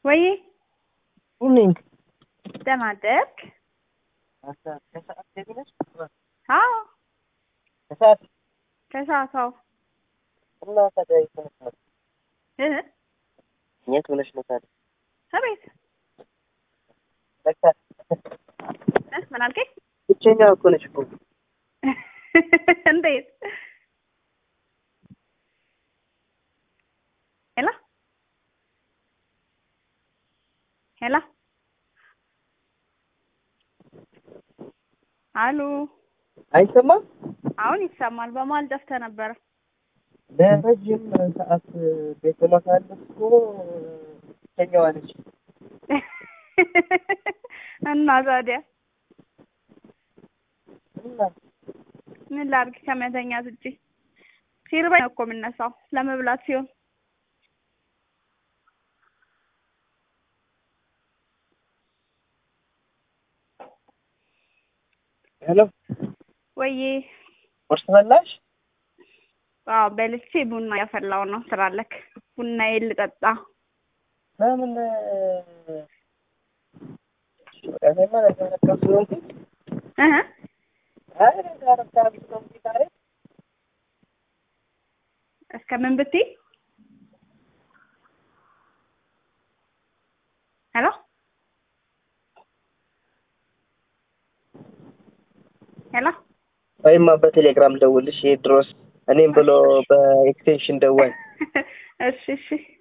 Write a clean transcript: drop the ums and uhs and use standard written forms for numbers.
ወይ ምን ደማደክ ከሰዓት ደግነሽ አዎ ከሰዓት ከሰዓታው እና ታዲያ ይተነስ የት ሆነሽ ነው ታዲያ? አቤት በቃ ምን አልከኝ? ብቸኛ እኮ ነሽ እኮ እንዴት ሄላ ሄላ አሉ አይሰማም? አሁን ይሰማል። በመሀል ጠፍተህ ነበር። ለረጅም ሰዓት ቤት በማሳለፍ እኮ ብቸኛዋ ነች። እና ታዲያ እና ምን ላድርግ? ከመተኛት ውጪ ሲርበኝ እኮ የምነሳው ለመብላት ሲሆን ሄሎ ወይ ቁርስ በላሽ? አዎ በልቼ ቡና ያፈላው ነው። ስራለክ ቡና ልጠጣ። ለምን እኔማ ለተነካው ስለሆንኩ አይ ለራስታ ቢሆን ቢታረ እስከ ምን ብትይ ሄሎ ሄሎ ወይማ በቴሌግራም ደውልሽ ድሮስ እኔም ብሎ በኤክስቴንሽን ደዋይ እሺ